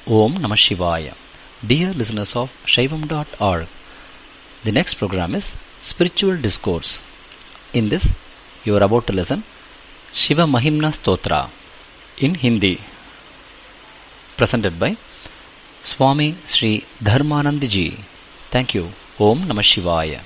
Om Namah Shivaya. Dear listeners of Shaivam.org, the next program is Spiritual Discourse. In this, you are about to listen Shiva Mahimna Stotra in Hindi, presented by Swami Sri Dharmanand Ji. Thank you. Om Namah Shivaya.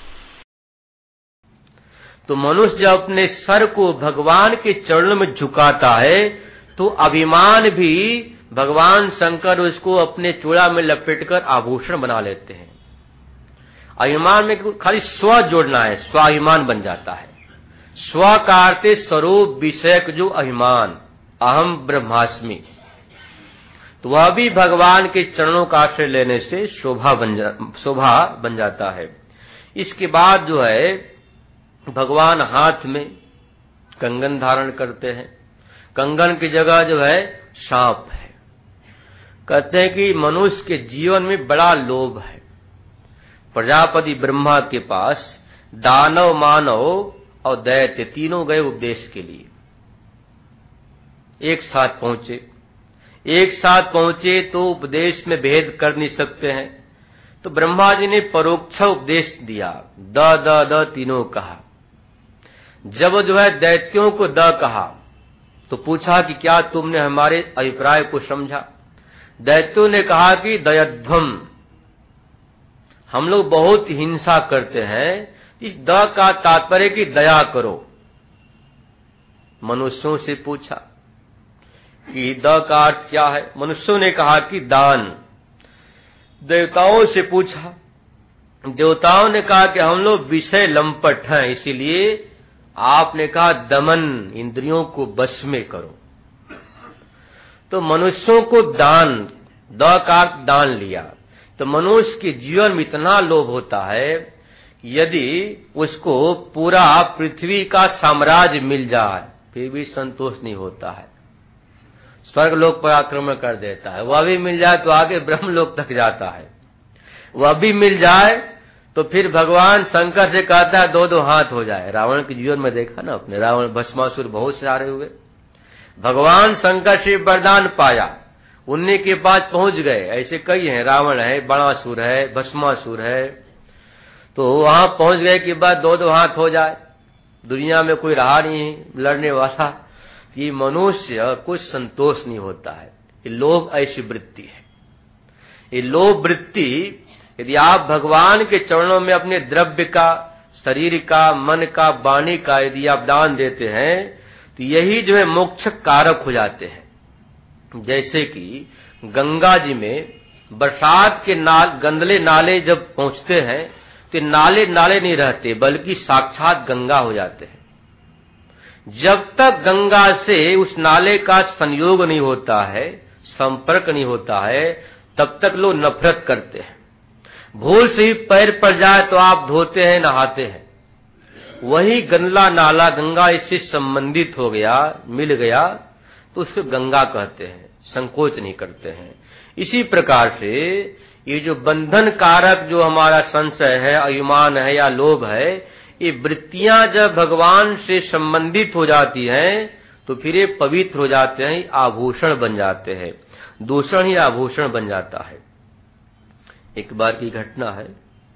तो मनुष्य जब अपने sir को भगवान के चरणों में झुकाता है तो अभिमान भी भगवान शंकर उसको अपने चूड़ा में लपेटकर आभूषण बना लेते हैं। अभिमान में खाली स्व जोड़ना है, स्वाभिमान बन जाता है। स्व का अर्थ स्वरूप विषयक जो अभिमान, अहम ब्रह्मास्मि, तो वह भी भगवान के चरणों का आश्रय लेने से शोभा बन जाता है। इसके बाद जो है भगवान हाथ में कंगन धारण करते हैं। कंगन की जगह जो है सांप है। कहते हैं कि मनुष्य के जीवन में बड़ा लोभ है। प्रजापति ब्रह्मा के पास दानव, मानव और दैत्य तीनों गए उपदेश के लिए। एक साथ पहुंचे तो उपदेश में भेद कर नहीं सकते हैं, तो ब्रह्मा जी ने परोक्ष उपदेश दिया। द तीनों कहा। जब जो है दैत्यों को द कहा तो पूछा कि क्या तुमने हमारे अभिप्राय को समझा? दैत्यों ने कहा कि दयध्वम, हम लोग बहुत हिंसा करते हैं। इस द का तात्पर्य कि दया करो। मनुष्यों से पूछा कि द का अर्थ क्या है? मनुष्यों ने कहा कि दान। देवताओं से पूछा, देवताओं ने कहा कि हम लोग विषय लंपट हैं, इसीलिए आपने कहा दमन, इंद्रियों को बश में करो। तो मनुष्यों को दान, द का दान लिया। तो मनुष्य के जीवन में इतना लोभ होता है, यदि उसको पूरा पृथ्वी का साम्राज्य मिल जाए फिर भी संतोष नहीं होता है। स्वर्ग लोक पर आक्रमण कर देता है। वह भी मिल जाए तो आगे ब्रह्म लोक तक जाता है। वह भी मिल जाए तो फिर भगवान शंकर से कहता है दो हाथ हो जाए। रावण के जीवन में देखा ना अपने, रावण भस्मासुर बहुत सारे हुए। भगवान शंकर से वरदान पाया, उन्हीं के पास पहुंच गए। ऐसे कई हैं, रावण है, बणासुर है, भस्मासुर है। तो वहां पहुंच गए कि बाद दो हाथ हो जाए। दुनिया में कोई रहा नहीं लड़ने वाला। ये मनुष्य कुछ संतोष नहीं होता है। ये लोभ ऐसी वृत्ति है। ये लोभ वृत्ति यदि आप भगवान के चरणों में अपने द्रव्य का, शरीर का, मन का, वाणी का यदि आप दान देते हैं तो यही जो है मोक्ष कारक हो जाते हैं। जैसे कि गंगा जी में बरसात के गंदले नाले जब पहुंचते हैं तो नाले नहीं रहते, बल्कि साक्षात गंगा हो जाते हैं। जब तक गंगा से उस नाले का संयोग नहीं होता है, संपर्क नहीं होता है, तब तक लोग नफरत करते हैं। भूल से ही पैर पड़ जाए तो आप धोते हैं, नहाते हैं। वही गंदा नाला गंगा इससे संबंधित हो गया, मिल गया, तो उसको गंगा कहते हैं, संकोच नहीं करते हैं। इसी प्रकार से ये जो बंधन कारक जो हमारा संशय है, अभिमान है या लोभ है, ये वृत्तियां जब भगवान से संबंधित हो जाती हैं तो फिर ये पवित्र हो जाते हैं, आभूषण बन जाते हैं। दूषण ही आभूषण बन जाता है। एक बार की घटना है,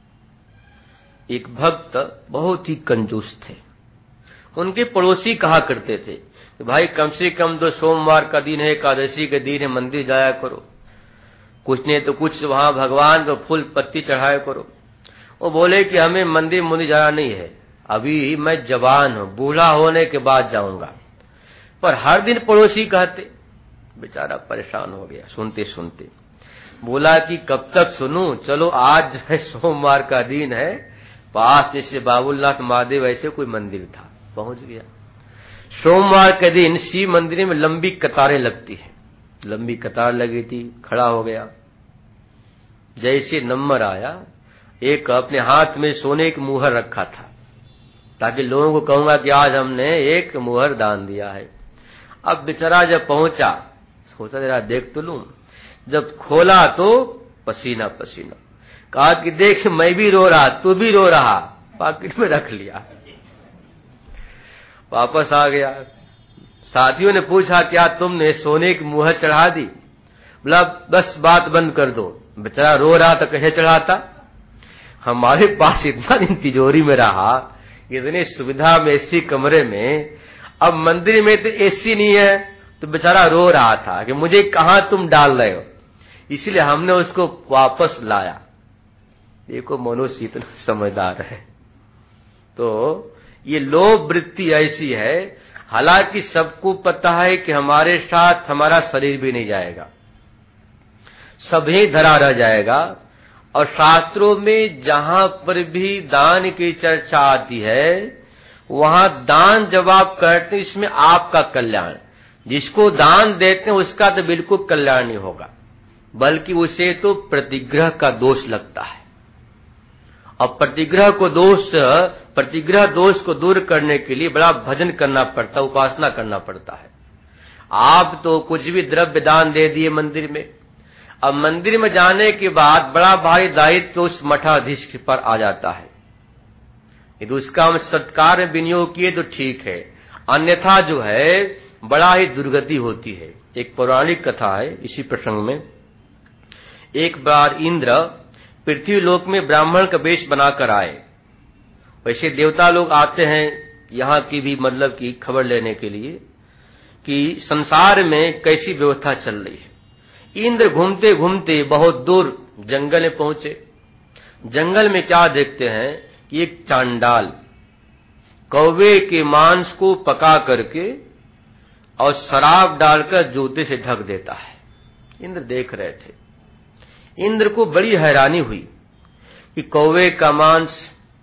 एक भक्त बहुत ही कंजूस थे। उनके पड़ोसी कहा करते थे कि भाई कम से कम तो सोमवार का दिन है, एकादशी के दिन है, मंदिर जाया करो, कुछ नहीं तो कुछ वहां भगवान को फूल पत्ती चढ़ाया करो। वो बोले कि हमें मंदिर जाना नहीं है, अभी मैं जवान हूं, बूढ़ा होने के बाद जाऊंगा। पर हर दिन पड़ोसी कहते, बेचारा परेशान हो गया सुनते सुनते। बोला कि कब तक सुनूं, चलो आज जो है सोमवार का दिन है, पास जैसे बाबुलनाथ महादेव ऐसे कोई मंदिर था, पहुंच गया। सोमवार के दिन शिव मंदिर में लंबी कतारें लगती है। लंबी कतार लगी थी, खड़ा हो गया। जैसे नंबर आया, एक अपने हाथ में सोने की मुहर रखा था, ताकि लोगों को कहूंगा कि आज हमने एक मुहर दान दिया है। अब बेचारा जब पहुंचा, सोचा जरा देख तो लूं। जब खोला तो पसीना पसीना। कहा कि देख मैं भी रो रहा, तू भी रो रहा। पॉकेट में रख लिया, वापस आ गया। साथियों ने पूछा क्या तुमने सोने की मुहर चढ़ा दी? बोला बस बात बंद कर दो। बेचारा रो रहा था, कैसे चढ़ाता? हमारे पास इतना दिन तिजोरी में रहा, इतने सुविधा में एसी कमरे में, अब मंदिर में तो एसी नहीं है, तो बेचारा रो रहा था कि मुझे कहां तुम डाल रहे हो। इसलिए हमने उसको वापस लाया। देखो मनुष्य इतना समझदार है। तो ये लोभ वृत्ति ऐसी है, हालांकि सबको पता है कि हमारे साथ हमारा शरीर भी नहीं जाएगा, सभी धरा रह जाएगा। और शास्त्रों में जहां पर भी दान की चर्चा आती है, वहां दान जब आप करते हैं, इसमें आपका कल्याण, जिसको दान देते हैं उसका तो बिल्कुल कल्याण नहीं होगा, बल्कि उसे तो प्रतिग्रह का दोष लगता है। और प्रतिग्रह दोष को दूर करने के लिए बड़ा भजन करना पड़ता, उपासना करना पड़ता है। आप तो कुछ भी द्रव्य दान दे दिए मंदिर में, अब मंदिर में जाने के बाद बड़ा भारी दायित्व उस मठाधीश पर आ जाता है। यदि उसका हम सत्कार में विनियोग किए तो ठीक है, अन्यथा जो है बड़ा ही दुर्गति होती है। एक पौराणिक कथा है इसी प्रसंग में। एक बार इंद्र पृथ्वी लोक में ब्राह्मण का वेश बनाकर आए। वैसे देवता लोग आते हैं यहाँ की भी मतलब की खबर लेने के लिए कि संसार में कैसी व्यवस्था चल रही है। इंद्र घूमते घूमते बहुत दूर जंगल में पहुंचे। जंगल में क्या देखते हैं कि एक चांडाल कौवे के मांस को पका करके और शराब डालकर जूते से ढक देता है। इंद्र देख रहे थे। इंद्र को बड़ी हैरानी हुई कि कौवे का मांस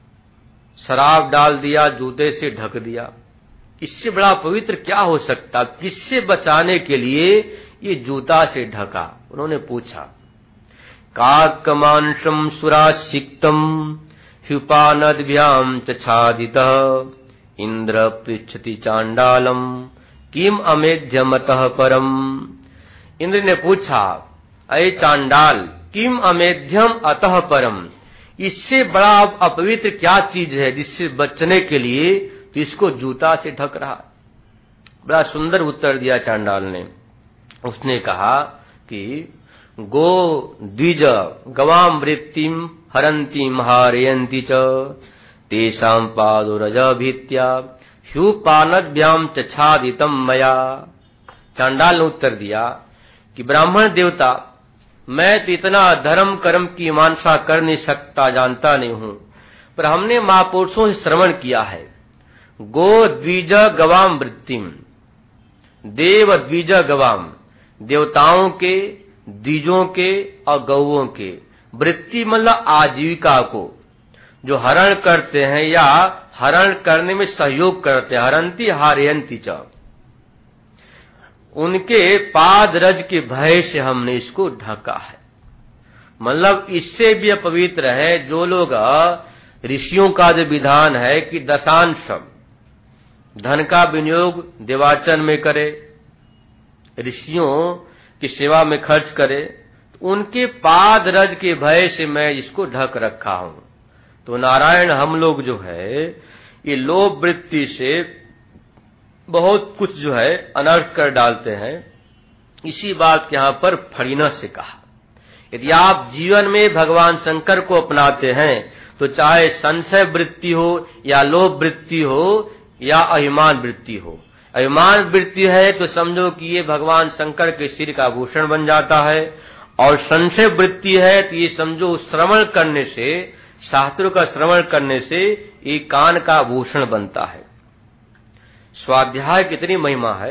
शराब डाल दिया, जूते से ढक दिया, इससे बड़ा पवित्र क्या हो सकता? किससे बचाने के लिए ये जूता से ढका? उन्होंने पूछा। काकमांसम सुरासिक्तम ह्युपानद्भ्याम छादितः इंद्र पृच्छति चांडालम किम अमेध्यमतः परम। इंद्र ने पूछा, अये चांडाल, किम अमेध्यम अतः परम, इससे बड़ा अपवित्र क्या चीज है जिससे बचने के लिए तो इसको जूता से ढक रहा? बड़ा सुंदर उत्तर दिया चांडाल ने। उसने कहा कि गो द्विज गवाम वृत्तिम हरंती महारयंती च तेषां पादोरजभित्या ह्युपानद्भ्याम छादितम मया। चांडाल ने उत्तर दिया कि ब्राह्मण देवता, मैं तो इतना धर्म कर्म की मीमांसा कर नहीं सकता, जानता नहीं हूं, पर हमने महापुरुषों से श्रवण किया है। गो द्विज गवाम वृत्तिम, देव द्विज गवाम, देवताओं के, द्विजों के और गौओं के, वृत्ति मतलब आजीविका को जो हरण करते हैं या हरण करने में सहयोग करते हैं, हरंती हारयंती च, उनके पाद रज के भय से हमने इसको ढका है। मतलब इससे भी अपवित्र है जो लोग, ऋषियों का जो विधान है कि दशांश धन का विनियोग देवाचन में करे, ऋषियों की सेवा में खर्च करे, तो उनके पाद रज के भय से मैं इसको ढक रखा हूं। तो नारायण हम लोग जो है ये लोभ वृत्ति से बहुत कुछ जो है अनर्थ कर डालते हैं। इसी बात के यहां पर फणिनस से कहा, यदि आप जीवन में भगवान शंकर को अपनाते हैं तो चाहे संशय वृत्ति हो या लोभ वृत्ति हो या अभिमान वृत्ति हो। अभिमान वृत्ति है तो समझो कि ये भगवान शंकर के सिर का भूषण बन जाता है, और संशय वृत्ति है तो ये समझो श्रवण करने से, शास्त्रों का श्रवण करने से ये कान का भूषण बनता है। स्वाध्याय कितनी महिमा है।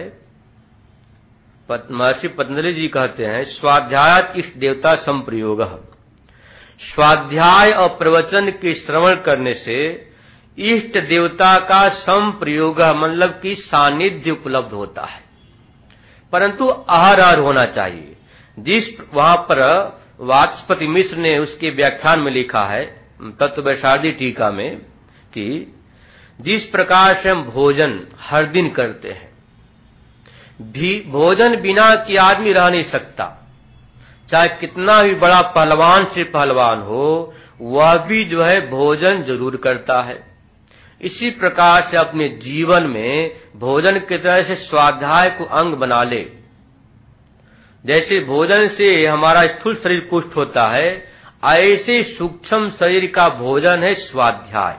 महर्षि पतंजलि जी कहते हैं, स्वाध्यायात इष्ट देवता संप्रयोग। स्वाध्याय और प्रवचन के श्रवण करने से इष्ट देवता का संप्रयोग मतलब कि सानिध्य उपलब्ध होता है, परंतु अहरह होना चाहिए। जिस वहां पर वाचस्पति मिश्र ने उसके व्याख्यान में लिखा है तत्ववैशारदी टीका में कि जिस प्रकार से हम भोजन हर दिन करते हैं, भोजन बिना कि आदमी रह नहीं सकता, चाहे कितना भी बड़ा पहलवान से पहलवान हो, वह भी जो है भोजन जरूर करता है। इसी प्रकार से अपने जीवन में भोजन की तरह से स्वाध्याय को अंग बना ले जैसे भोजन से हमारा स्थूल शरीर पुष्ट होता है, ऐसे सूक्ष्म शरीर का भोजन है स्वाध्याय।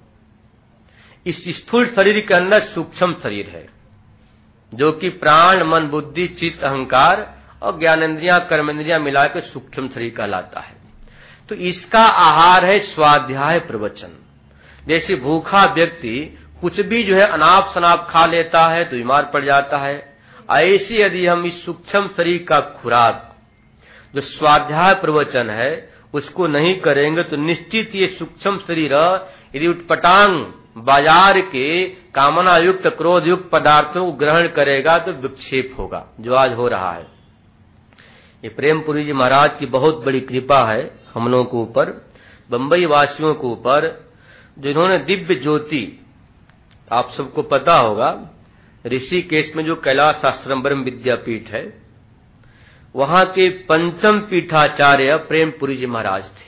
इस स्थूल शरीर के अंदर सूक्ष्म शरीर है, जो कि प्राण, मन, बुद्धि, चित्त, अहंकार और ज्ञानेंद्रियां, कर्मेंद्रियां मिलाकर सूक्ष्म शरीर कहलाता है। तो इसका आहार है स्वाध्याय प्रवचन। जैसे भूखा व्यक्ति कुछ भी जो है अनाप शनाप खा लेता है तो बीमार पड़ जाता है, ऐसे यदि हम इस सूक्ष्म शरीर का खुराक जो स्वाध्याय प्रवचन है उसको नहीं करेंगे तो निश्चित ये सूक्ष्म शरीर यदि उटपटांग बाजार के कामना युक्त, क्रोध युक्त पदार्थों को ग्रहण करेगा तो विक्षेप होगा, जो आज हो रहा है। ये प्रेमपुरी जी महाराज की बहुत बड़ी कृपा है हम लोगों के ऊपर, बंबई वासियों के ऊपर, जिन्होंने दिव्य ज्योति, आप सबको पता होगा ऋषिकेश में जो कैलाश आश्रम ब्रह्म विद्यापीठ है, वहां के पंचम पीठाचार्य प्रेमपुरी जी महाराज थे,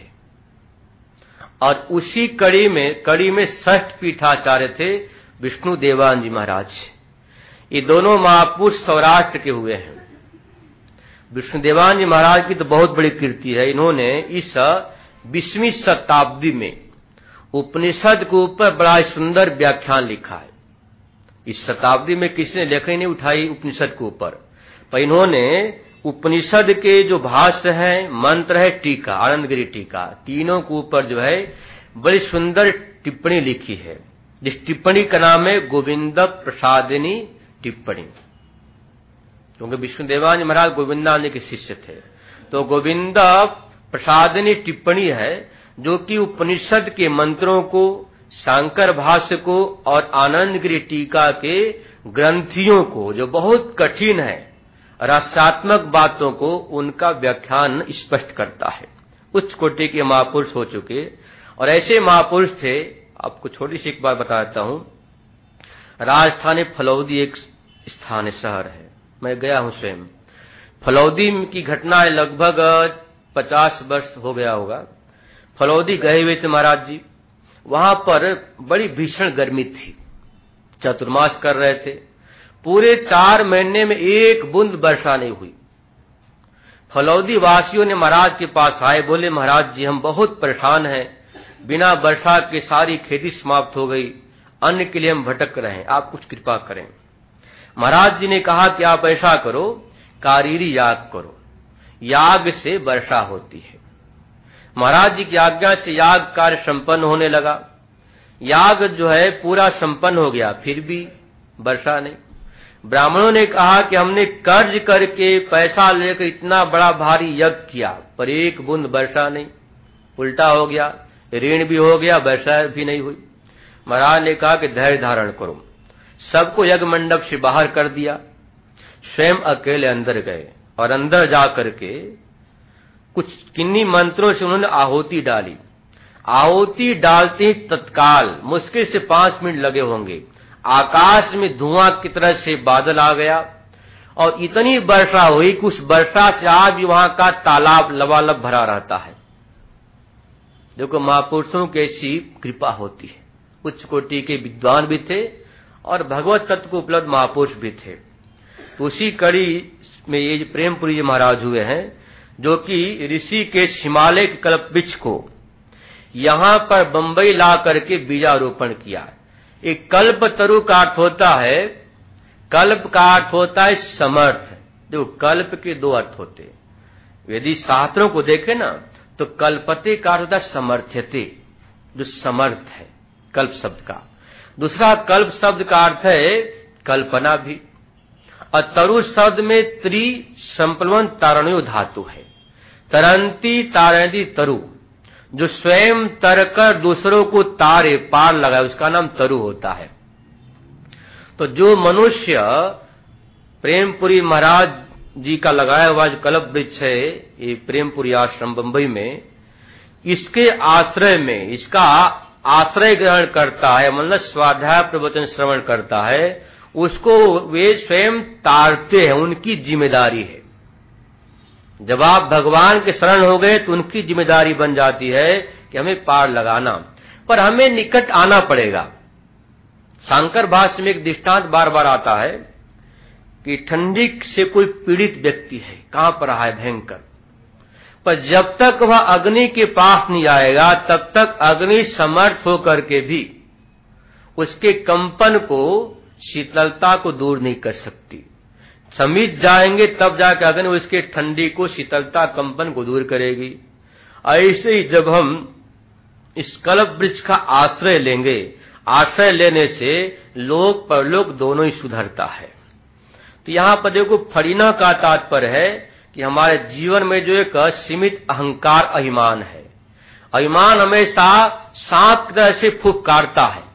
और उसी कड़ी में षष्ठ पीठाचार्य थे विष्णु देवान जी महाराज। ये दोनों महापुरुष सौराष्ट्र के हुए हैं। विष्णु देवान जी महाराज की तो बहुत बड़ी कीर्ति है। इन्होंने इस 20वीं शताब्दी में उपनिषद के ऊपर बड़ा सुंदर व्याख्यान लिखा है। इस शताब्दी में किसी ने लेखा ही नहीं उठाई उपनिषद के ऊपर, पर इन्होंने उपनिषद के जो भाष्य है, मंत्र है, टीका, आनंदगिरी टीका, तीनों के ऊपर जो है बड़ी सुंदर टिप्पणी लिखी है, जिस टिप्पणी का नाम है गोविंद प्रसादिनी टिप्पणी, क्योंकि विष्णु देवान महाराज गोविंदानंद के शिष्य थे। तो गोविंद प्रसादिनी टिप्पणी है जो कि उपनिषद के मंत्रों को, शांकर भाष्य को और आनंदगिरी टीका के ग्रंथियों को, जो बहुत कठिन है, रसात्मक बातों को, उनका व्याख्यान स्पष्ट करता है। उच्च कोटि के महापुरुष हो चुके, और ऐसे महापुरुष थे। आपको छोटी सी एक बात बताता हूं। राजस्थान में फलौदी एक स्थान है, शहर है, मैं गया हूं स्वयं। फलौदी की घटना है, लगभग 50 वर्ष हो गया होगा। फलौदी गए हुए थे महाराज जी, वहां पर बड़ी भीषण गर्मी थी, चतुर्मास कर रहे थे, पूरे 4 महीने में एक बूंद वर्षा नहीं हुई। फलौदी वासियों ने महाराज के पास आए, बोले महाराज जी हम बहुत परेशान हैं, बिना वर्षा के सारी खेती समाप्त हो गई, अन्न के लिए हम भटक रहे हैं, आप कुछ कृपा करें। महाराज जी ने कहा कि आप ऐसा करो, कारीरी याग करो, याग से वर्षा होती है। महाराज जी की आज्ञा से याग कार्य संपन्न होने लगा। याग जो है पूरा संपन्न हो गया, फिर भी वर्षा नहीं। ब्राह्मणों ने कहा कि हमने कर्ज करके पैसा लेकर इतना बड़ा भारी यज्ञ किया, पर एक बूंद वर्षा नहीं, उल्टा हो गया, ऋण भी हो गया, वर्षा भी नहीं हुई। महाराज ने कहा कि धैर्य धारण करो। सबको यज्ञ मंडप से बाहर कर दिया, स्वयं अकेले अंदर गए, और अंदर जाकर के कुछ किन्हीं मंत्रों से उन्होंने आहुति डाली। आहुति डालते ही तत्काल मुश्किल से 5 मिनट लगे होंगे, आकाश में धुआं की तरह से बादल आ गया, और इतनी वर्षा हुई कि उस वर्षा से आज भी वहां का तालाब लबालब भरा रहता है। देखो महापुरुषों की ऐसी कृपा होती है। उच्च कोटि के विद्वान भी थे और भगवत तत्व को उपलब्ध महापुरुष भी थे। तो उसी कड़ी में ये प्रेमपुरी जी महाराज हुए हैं, जो कि ऋषि के हिमालय के कल्प वृक्ष को यहां पर बंबई ला करके बीजारोपण किया। एक कल्प तरु का अर्थ होता है, कल्प का अर्थ होता है समर्थ। देखो कल्प के 2 अर्थ होते हैं। यदि शास्त्रों को देखें ना तो कल्पते का अर्थ होता है समर्थ्यते, जो समर्थ है कल्प शब्द का। दूसरा कल्प शब्द का अर्थ है कल्पना भी। और तरु शब्द में त्रि संप्लवन तारणीय धातु है। तरंती तारणी तरु, जो स्वयं तरकर दूसरों को तारे, पार लगाए, उसका नाम तरु होता है। तो जो मनुष्य प्रेमपुरी महाराज जी का लगाया हुआ जो कल्प वृक्ष है, ये प्रेमपुरी आश्रम बंबई में, इसके आश्रय में, इसका आश्रय ग्रहण करता है, मतलब स्वाध्याय प्रवचन श्रवण करता है, उसको वे स्वयं तारते हैं, उनकी जिम्मेदारी है। जब आप भगवान के शरण हो गए तो उनकी जिम्मेदारी बन जाती है कि हमें पार लगाना, पर हमें निकट आना पड़ेगा। शंकर भाष्य में एक दृष्टांत बार बार आता है कि ठंडी से कोई पीड़ित व्यक्ति है, कांप रहा है भयंकर, पर जब तक वह अग्नि के पास नहीं आएगा तब तक अग्नि समर्थ होकर के भी उसके कंपन को, शीतलता को दूर नहीं कर सकती। समीप जाएंगे तब जाकर अग्नि उसके ठंडी को, शीतलता, कंपन को दूर करेगी। ऐसे ही जब हम इस कल्प वृक्ष का आश्रय लेंगे, आश्रय लेने से लोक परलोक दोनों ही सुधरता है। तो यहां पर देखो, फड़ीना का तात्पर्य है कि हमारे जीवन में जो एक सीमित अहंकार, अभिमान है। अभिमान हमेशा सांप की तरह से फुफकारता है,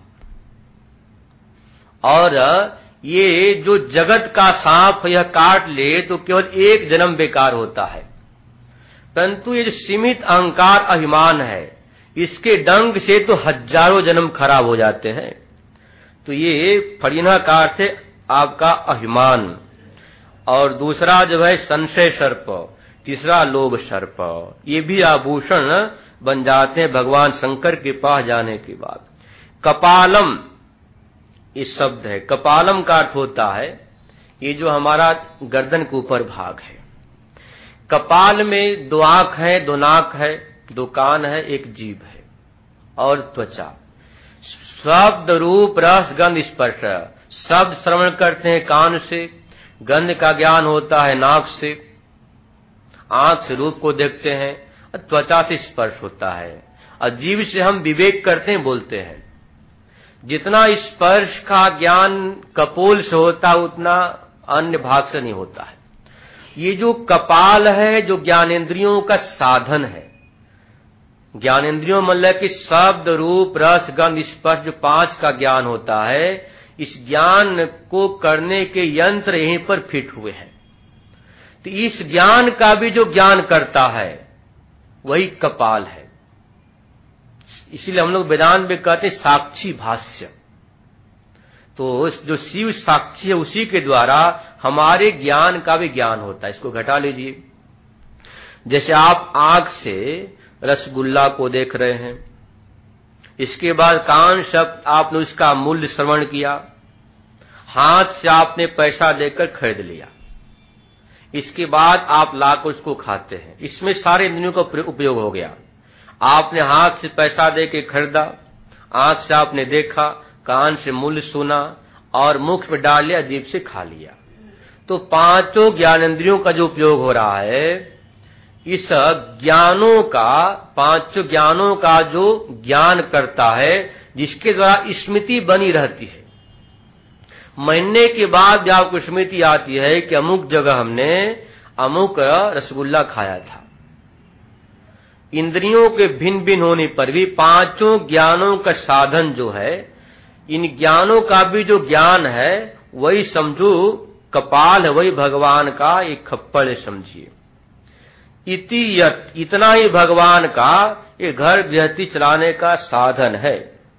और ये जो जगत का सांप यह काट ले तो केवल एक जन्म बेकार होता है, परंतु ये जो सीमित अहंकार, अभिमान है, इसके डंक से तो हजारों जन्म खराब हो जाते हैं। तो ये फड़ीना का अर्थ है आपका अभिमान, और दूसरा जो है संशय सर्प, तीसरा लोभ सर्प। ये भी आभूषण बन जाते हैं भगवान शंकर के पास जाने के बाद। कपालम इस शब्द है, कपालम का अर्थ होता है ये जो हमारा गर्दन के ऊपर भाग है। कपाल में 2 आंख है, 2 नाक है, 2 कान है, 1 जीभ है और त्वचा। शब्द, रूप, रस, गंध, स्पर्श। शब्द श्रवण करते हैं कान से, गंध का ज्ञान होता है नाक से, आंख से रूप को देखते हैं, और त्वचा से स्पर्श होता है, और जीभ से हम विवेक करते हैं, बोलते हैं। जितना स्पर्श का ज्ञान कपोल से होता है उतना अन्य भाग से नहीं होता है। ये जो कपाल है, जो ज्ञानेंद्रियों का साधन है, ज्ञानेंद्रियों मतलब कि शब्द, रूप, रस, गंध, स्पर्श, जो 5 का ज्ञान होता है, इस ज्ञान को करने के यंत्र यहीं पर फिट हुए हैं। तो इस ज्ञान का भी जो ज्ञान करता है वही कपाल है। इसीलिए हम लोग वेदांत में कहते हैं साक्षी भाष्य। तो जो शिव साक्षी है उसी के द्वारा हमारे ज्ञान का भी ज्ञान होता है। इसको घटा लीजिए। जैसे आप आंख से रसगुल्ला को देख रहे हैं, इसके बाद कान शब्द आपने उसका मूल्य श्रवण किया, हाथ से आपने पैसा देकर खरीद लिया, इसके बाद आप लाकर उसको खाते हैं। इसमें सारे इंद्रियों का उपयोग हो गया। आपने हाथ से पैसा देकर खरीदा, आंख से आपने देखा, कान से मूल्य सुना और मुख में डाल लिया, जीभ से खा लिया। तो 5 ज्ञानेंद्रियों का जो उपयोग हो रहा है, इस ज्ञानों का, 5 ज्ञानों का जो ज्ञान करता है, जिसके द्वारा स्मृति बनी रहती है। महीने के बाद जब आपको स्मृति आती है कि अमुक जगह हमने अमुक रसगुल्ला खाया था। इंद्रियों के भिन्न भिन्न होने पर भी 5 ज्ञानों का साधन जो है, इन ज्ञानों का भी जो ज्ञान है वही समझो कपाल है, वही भगवान का एक खप्पड़ है, समझिए। इति यत्, इतना ही भगवान का ये घर गृहस्थी चलाने का साधन है।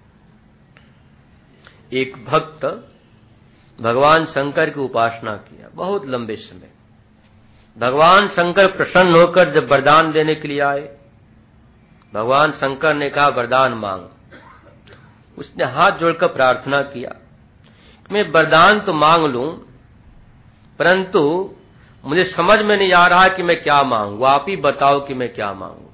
एक भक्त भगवान शंकर की उपासना किया बहुत लंबे समय। भगवान शंकर प्रसन्न होकर जब वरदान देने के लिए आए, भगवान शंकर ने कहा वरदान मांग। उसने हाथ जोड़कर प्रार्थना किया, मैं वरदान तो मांग लूं, परंतु मुझे समझ में नहीं आ रहा कि मैं क्या मांगू, आप ही बताओ कि मैं क्या मांगू।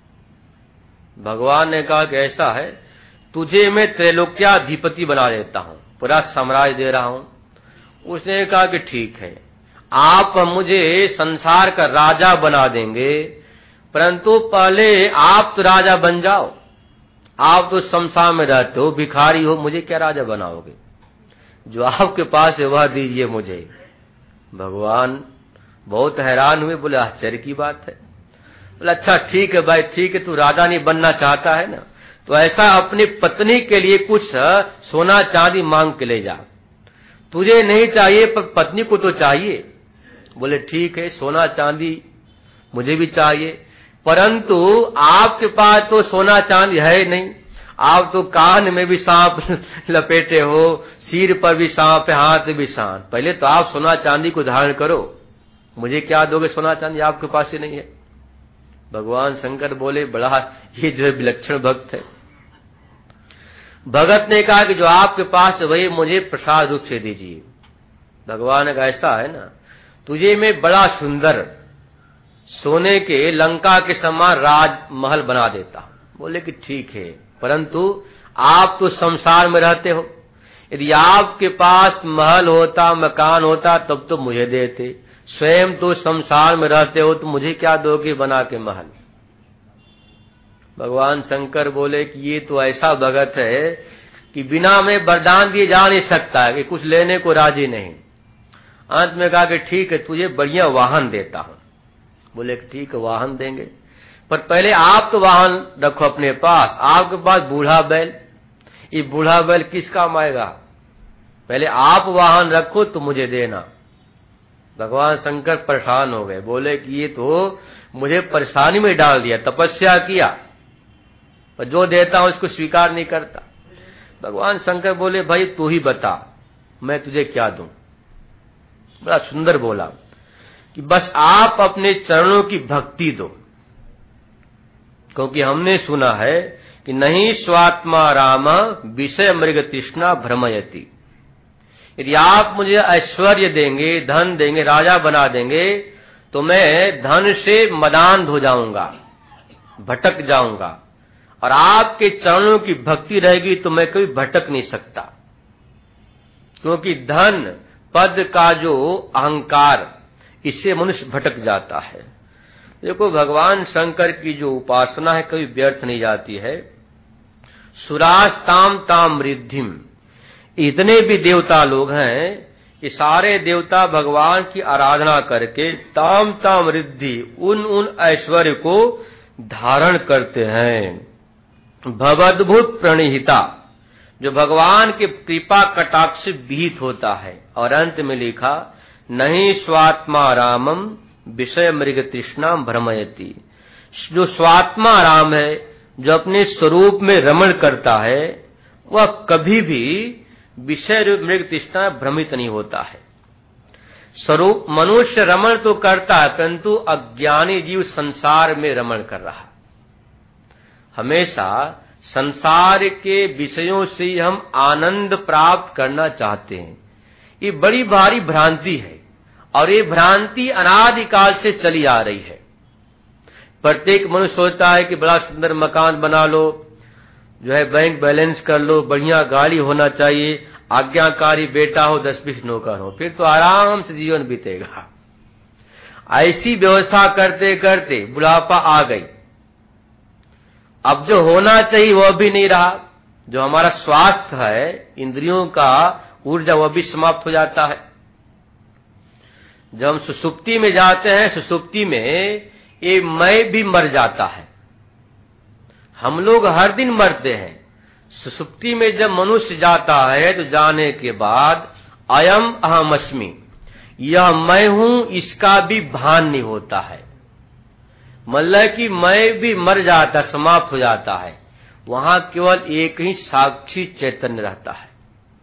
भगवान ने कहा कि ऐसा है, तुझे मैं त्रैलोक्याधिपति बना देता हूं, पूरा साम्राज्य दे रहा हूं। उसने कहा कि ठीक है, आप मुझे संसार का राजा बना देंगे, परंतु पहले आप तो राजा बन जाओ। आप तो संसार में रहते हो, भिखारी हो, मुझे क्या राजा बनाओगे? जो आपके पास है वह दीजिए मुझे। भगवान बहुत हैरान हुए, बोले आश्चर्य की बात है। बोले अच्छा ठीक है भाई, ठीक है, तू राजा नहीं बनना चाहता है ना, तो ऐसा अपनी पत्नी के लिए कुछ सोना चांदी मांग के ले जा। तुझे नहीं चाहिए पर पत्नी को तो चाहिए। बोले ठीक है, सोना चांदी मुझे भी चाहिए, परंतु आपके पास तो सोना चांदी है नहीं। आप तो कान में भी सांप लपेटे हो, सिर पर भी सांप है, हाथ में भी सांप। पहले तो आप सोना चांदी को धारण करो, मुझे क्या दोगे सोना चांदी, आपके पास ही नहीं है। भगवान शंकर बोले बड़ा ये जो है विलक्षण भक्त है। भगत ने कहा कि जो आपके पास है वही मुझे प्रसाद रूप से दीजिए। भगवान का ऐसा है ना, तुझे मैं बड़ा सुंदर सोने के लंका के समान राजमहल बना देता हूं। बोले कि ठीक है, परंतु आप तो संसार में रहते हो, यदि आपके पास महल होता, मकान होता, तब तो मुझे देते। स्वयं तो संसार में रहते हो, तो मुझे क्या दोगे बना के महल? भगवान शंकर बोले कि ये तो ऐसा भगत है कि बिना में वरदान दिए जा नहीं सकता है, कि कुछ लेने को राजी नहीं। अंत में कहा कि ठीक है, तुझे बढ़िया वाहन देता हूं। बोले कि ठीक है, वाहन देंगे, पर पहले आप तो वाहन रखो अपने पास। आपके पास बूढ़ा बैल, ये बूढ़ा बैल किस काम आएगा? पहले आप वाहन रखो तो मुझे देना। भगवान शंकर परेशान हो गए, बोले कि ये तो मुझे परेशानी में डाल दिया, तपस्या किया पर जो देता हूं उसको स्वीकार नहीं करता। भगवान शंकर बोले भाई तू ही बता, मैं तुझे क्या दूं? बड़ा सुंदर बोला कि बस आप अपने चरणों की भक्ति दो, क्योंकि हमने सुना है कि नहीं स्वात्मा राम विषय मृग तृष्णा भ्रमयति। यदि आप मुझे ऐश्वर्य देंगे, धन देंगे, राजा बना देंगे, तो मैं धन से मदान्ध हो जाऊंगा, भटक जाऊंगा, और आपके चरणों की भक्ति रहेगी तो मैं कभी भटक नहीं सकता। क्योंकि धन पद का जो अहंकार, इससे मनुष्य भटक जाता है। देखो भगवान शंकर की जो उपासना है कभी व्यर्थ नहीं जाती है। सुरास्ताम ताम रिद्धिम, इतने भी देवता लोग हैं कि सारे देवता भगवान की आराधना करके ताम ताम रिद्धि, उन ऐश्वर्य को धारण करते हैं। भवद्भुत प्रणिहिता, जो भगवान के कृपा कटाक्ष विहित होता है। और अंत में लिखा नहीं स्वात्मा रामम विषय मृग तृष्णा भ्रमयति, जो स्वात्मा राम है, जो अपने स्वरूप में रमण करता है, वह कभी भी विषय मृग तृष्णा भ्रमित नहीं होता है। स्वरूप मनुष्य रमण तो करता है, परंतु अज्ञानी जीव संसार में रमण कर रहा। हमेशा संसार के विषयों से हम आनंद प्राप्त करना चाहते हैं। ये बड़ी भारी भ्रांति है, और ये भ्रांति अनादिकाल से चली आ रही है। प्रत्येक मनुष्य सोचता है कि बड़ा सुंदर मकान बना लो, जो है बैंक बैलेंस कर लो, बढ़िया गाड़ी होना चाहिए, आज्ञाकारी बेटा हो, 10-20 नौकर हो, फिर तो आराम से जीवन बीतेगा। ऐसी व्यवस्था करते करते बुढ़ापा आ गई। अब जो होना चाहिए वह भी नहीं रहा। जो हमारा स्वास्थ्य है, इंद्रियों का ऊर्जा, वह भी समाप्त हो जाता है। जब हम सुसुप्ति में जाते हैं, सुसुप्ति में ये मैं भी मर जाता है। हम लोग हर दिन मरते हैं। सुसुप्ति में जब मनुष्य जाता है तो जाने के बाद अयम अहमस्मि, यह मैं हूं, इसका भी भान नहीं होता है। मतलब कि मैं भी मर जाता, समाप्त हो जाता है। वहां केवल एक ही साक्षी चैतन्य रहता है।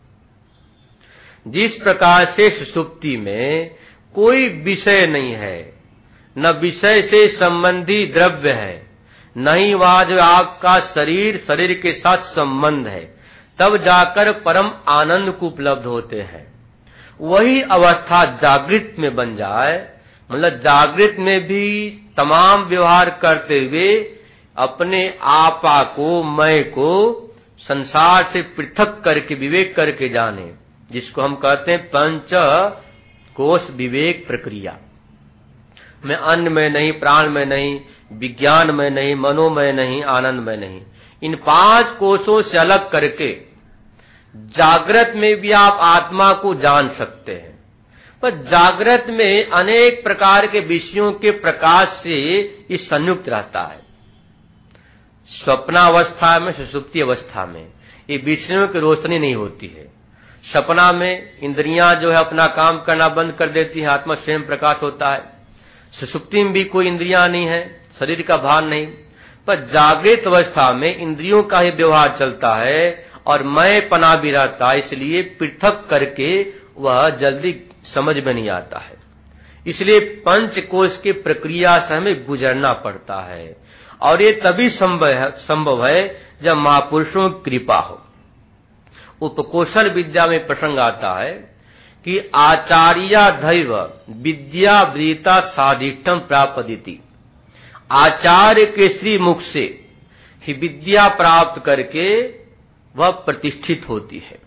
जिस प्रकार से सुसुप्ति में कोई विषय नहीं है, न विषय से संबंधी द्रव्य है, नहीं वह जो आपका शरीर के साथ संबंध है, तब जाकर परम आनंद को उपलब्ध होते हैं। वही अवस्था जागृत में बन जाए, मतलब जागृत में भी तमाम व्यवहार करते हुए अपने आपा को, मैं को संसार से पृथक करके विवेक करके जाने, जिसको हम कहते हैं पंच कोश विवेक प्रक्रिया। मैं अन्न में नहीं, प्राण में नहीं, विज्ञान में नहीं, मनो में नहीं, आनंद में नहीं, इन 5 कोशों से अलग करके जागृत में भी आप आत्मा को जान सकते हैं। पर जागृत में अनेक प्रकार के विषयों के प्रकाश से ये संयुक्त रहता है। स्वप्नावस्था में, सुषुप्ति अवस्था में ये विषयों की रोशनी नहीं होती है। सपना में इंद्रियां जो है अपना काम करना बंद कर देती है, आत्मा स्वयं प्रकाश होता है। सुषुप्ति में भी कोई इंद्रियां नहीं है, शरीर का भान नहीं, पर जागृत अवस्था में इंद्रियों का ही व्यवहार चलता है और मैं पना भी रहता है, इसलिए पृथक करके वह जल्दी समझ में नहीं आता है। इसलिए पंचकोश की प्रक्रिया से हमें गुजरना पड़ता है, और ये तभी संभव है जब महापुरुषों की कृपा हो। उपकोशल विद्या में प्रसंग आता है कि आचार्या दैव विद्या वृता साधिष्ठम प्रापदिति। आचार्य के श्री मुख से ही विद्या प्राप्त करके वह प्रतिष्ठित होती है।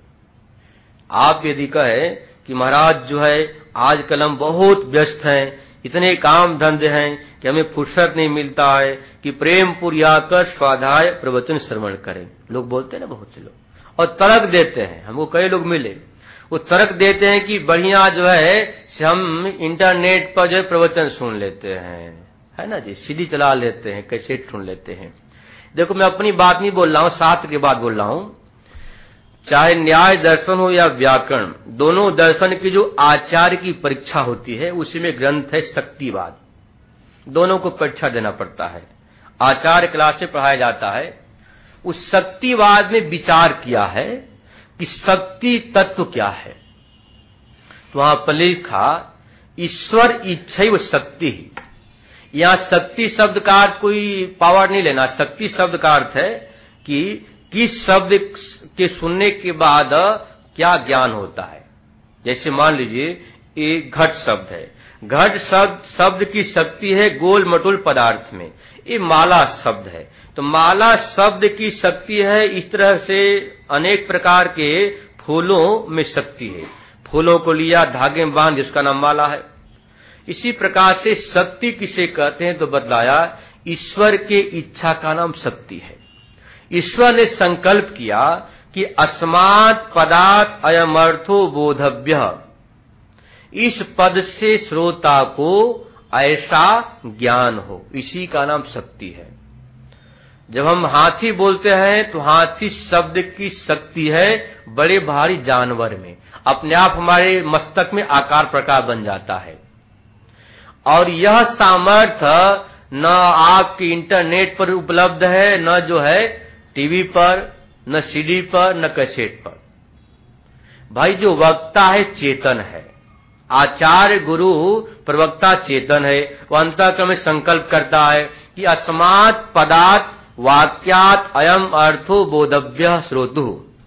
आप यदि कहें कि महाराज जो है आजकल हम बहुत व्यस्त हैं, इतने काम धंधे हैं कि हमें फुर्सत नहीं मिलता है कि प्रेम पूरी आकर स्वाध्याय प्रवचन श्रवण करें। लोग बोलते हैं ना बहुत से लोग, और तर्क देते हैं। हमको कई लोग मिले, वो तर्क देते हैं कि बढ़िया जो है हम इंटरनेट पर जो है प्रवचन सुन लेते हैं, है ना जी, सीडी चला लेते हैं, कैसेट सुन लेते हैं। देखो मैं अपनी बात नहीं बोल रहा हूं, शास्त्र की बात बोल रहा हूं। चाहे न्याय दर्शन हो या व्याकरण, दोनों दर्शन की जो आचार्य की परीक्षा होती है उसी में ग्रंथ है शक्तिवाद। दोनों को परीक्षा देना पड़ता है, आचार्य क्लास में पढ़ाया जाता है। उस शक्तिवाद में विचार किया है कि शक्ति तत्व क्या है। तो वहां पर लिखा ईश्वर इच्छैव शक्ति। यहां शक्ति शब्द का अर्थ कोई पावर नहीं लेना। शक्ति शब्द का अर्थ है कि किस शब्द के सुनने के बाद क्या ज्ञान होता है। जैसे मान लीजिए एक घट शब्द है, घट शब्द की शक्ति है गोल मटोल पदार्थ में। ये माला शब्द है, तो माला शब्द की शक्ति है। इस तरह से अनेक प्रकार के फूलों में शक्ति है। फूलों को लिया, धागे में बांध, जिसका नाम माला है। इसी प्रकार से शक्ति किसे कहते हैं तो बतलाया ईश्वर के इच्छा का नाम शक्ति है। ईश्वर ने संकल्प किया कि अस्मात् पदात् अयम अर्थो बोधव्य। इस पद से श्रोता को ऐसा ज्ञान हो, इसी का नाम शक्ति है। जब हम हाथी बोलते हैं तो हाथी शब्द की शक्ति है बड़े भारी जानवर में। अपने आप हमारे मस्तक में आकार प्रकार बन जाता है। और यह सामर्थ्य न आपके इंटरनेट पर उपलब्ध है, न जो है टीवी पर, न सीडी पर, न कैसेट पर। भाई जो वक्ता है चेतन है। आचार्य गुरु प्रवक्ता चेतन है। वह अंतःकरण में संकल्प करता है कि अस्मात् पदात् वाक्यात् अयम अर्थो बोधव्य श्रोतु।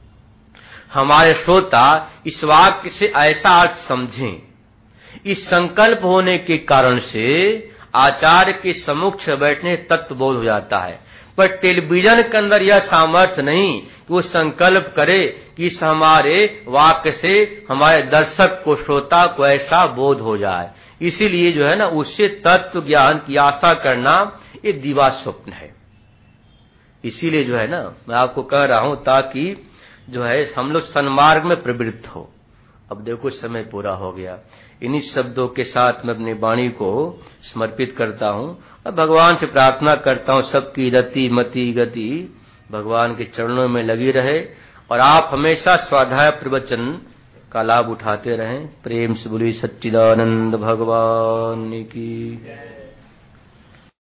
हमारे श्रोता इस वाक्य से ऐसा अर्थ समझें। इस संकल्प होने के कारण से आचार्य के सम्मुख बैठने तत्व बोध हो जाता है। पर टेलीविजन के अंदर यह सामर्थ्य नहीं कि वो संकल्प करे कि इस हमारे वाक्य से हमारे दर्शक को, श्रोता को ऐसा बोध हो जाए। इसीलिए जो है ना उससे तत्व ज्ञान की आशा करना ये दिवा स्वप्न है। इसीलिए जो है ना मैं आपको कह रहा हूं ताकि जो है हम लोग सन्मार्ग में प्रवृत्त हो। अब देखो समय पूरा हो गया। इन्हीं शब्दों के साथ मैं अपनी वाणी को समर्पित करता हूं और भगवान से प्रार्थना करता हूं सबकी रति मति गति भगवान के चरणों में लगी रहे और आप हमेशा स्वाध्याय प्रवचन का लाभ उठाते रहें। प्रेम से बोलिए सच्चिदानंद भगवान की।